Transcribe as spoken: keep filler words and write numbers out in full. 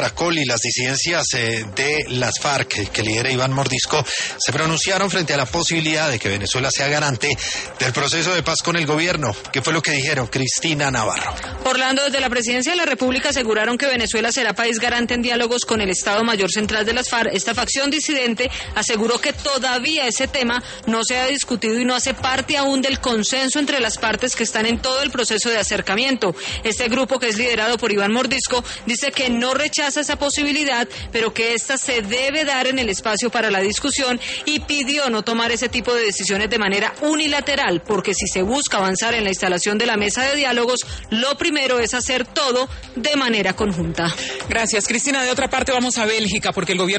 Caracol y las disidencias eh, de las FARC que, que lidera Iván Mordisco se pronunciaron frente a la posibilidad de que Venezuela sea garante del proceso de paz con el gobierno. ¿Qué fue lo que dijeron? Cristina Navarro. Orlando, desde la Presidencia de la República aseguraron que Venezuela será país garante en diálogos con el Estado Mayor Central de las FARC. Esta facción disidente aseguró que todavía ese tema no se ha discutido y no hace parte aún del consenso entre las partes que están en todo el proceso de acercamiento. Este grupo, que es liderado por Iván Mordisco, dice que no rechaza esa posibilidad, pero que esta se debe dar en el espacio para la discusión, y pidió no tomar ese tipo de decisiones de manera unilateral, porque si se busca avanzar en la instalación de la mesa de diálogos, lo primero es hacer todo de manera conjunta. Gracias, Cristina. De otra parte, vamos a Bélgica, porque el gobierno